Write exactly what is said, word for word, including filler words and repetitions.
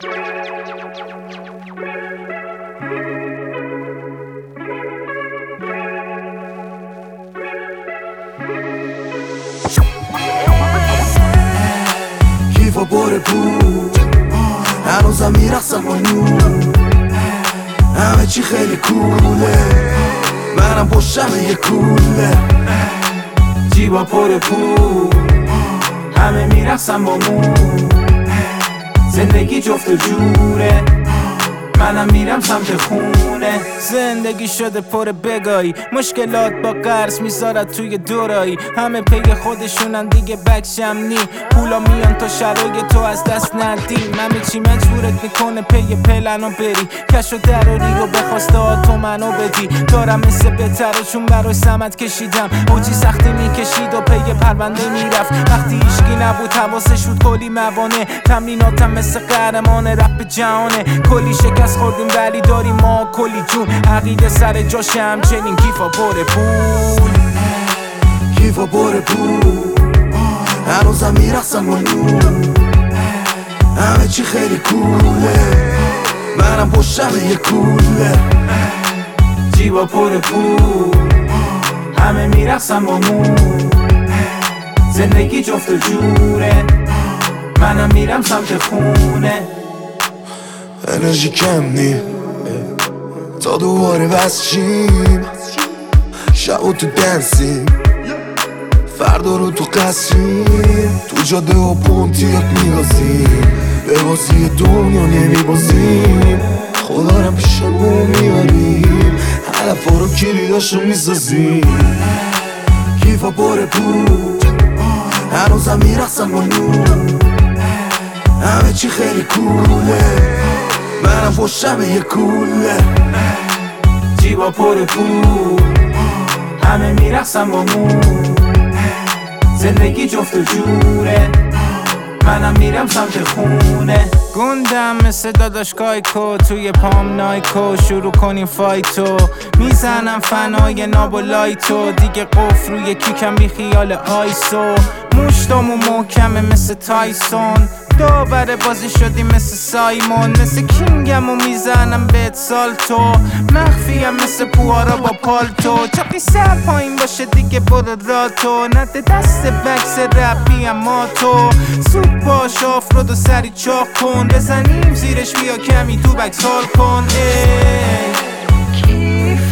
کیفا باره بود هنوزم میرقصم با نور، همه چی خیلی کوله، منم پشتم یه کوله. جیبا پر پول همه میرقصم با مون، زندگی جفت و جوره، منم میرم سمت خونه. زندگی شده پر بگایی، مشکلات با قرض میذارد توی دورایی، همه پی خودشونن دیگه بکشم نی، پولا میان تا شرای تو از دست ندی، همه چی مجبورت میکنه پی پلنو بری، کش و دراری رو بخواسته ها تو منو بدی، دارم مثل بهتره چون برای سمت کشیدم، اوجی سختی میکشید و پی پرونده میرفت، وقتی ایشکی نبود حواسش بود کلی موانه، تمریناتم مثل قهرمان رپ جهانه، کلی شکست خوردیم ولی داریم ما کلی جون، عقیده سر جاش همچنین کیفا پر پول. کیفا پر پول هنوزم میرقصم با نور، همه چی خیلی کوله، منم پشتم یه کوله. جیبا پر پول همه میرقصم با مون، زندگی جفت و جوره، منم میرم سمت خونه. انرژی کم نی تا دوباره بس شیم، شب و تو دنسیم، فردا رو تو قصریم، تو جاده و پونتیات میگازیم، به بازی دنیا نمیبازیم، خدا رو پیشمون میاریم، حرفا رو کلیداشو میسازیم. کیفا پر پول هنوزم میرقصم با نور، همه چی خیلی کوله، منم پشتم یه کوله. جیبا پر پول همه میرقصم با مون، زندگی جفت و جوره، منم میرم سمت خونه. گندم مثل داداش کایکو، توی پام نایکو، شروع کنیم فایتو، میزنم فنای ناب و لایتو، دیگه قفل روی کیکم بی خیال آیسو، مشتامو محکمه مثل تایسون، داور بازی شدی مثل سایمون، مثل کینگم و میزنم بهت سالتو، مخفیم مثل پوارا با پالتو، چاقی سر پایین باشه دیگه برو راتو، نده دست بکس رپی اما تو، سود باش آفرود و سری چاق کن، بزنیم زیرش بیا کمی تو بکس حال کن. ای